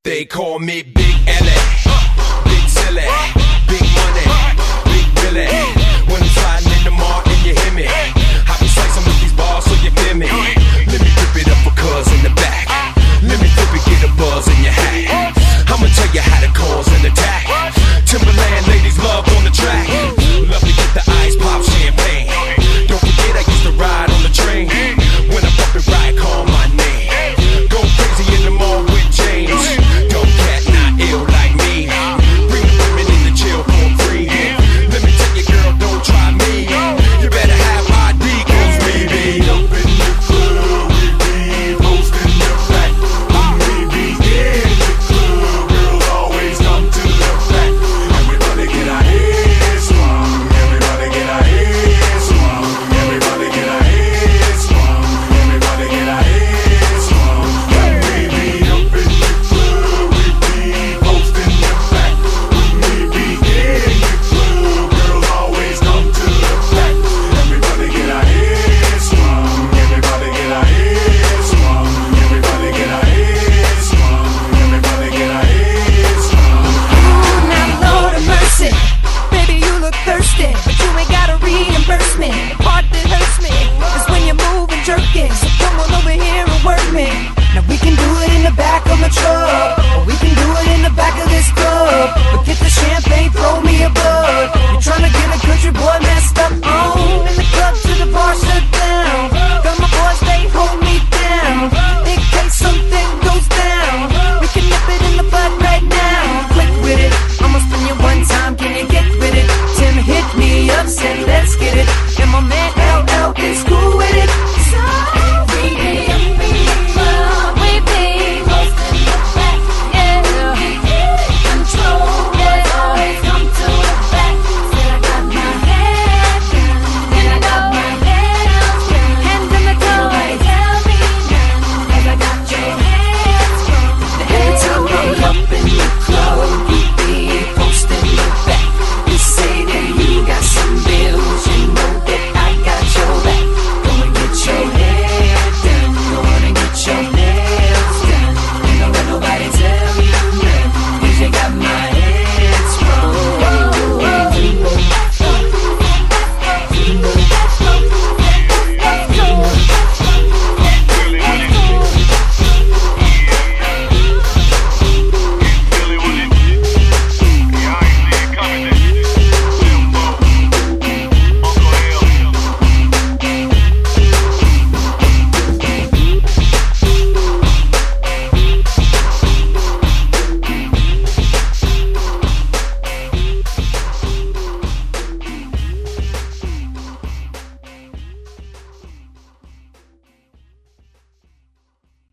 They call me Big L.A., Big Silly, Big Money, Big Billy. When I'm sliding in the mall and you hear me, I be slicing with these bars so you feel me. Let me rip it up for cuz in the back.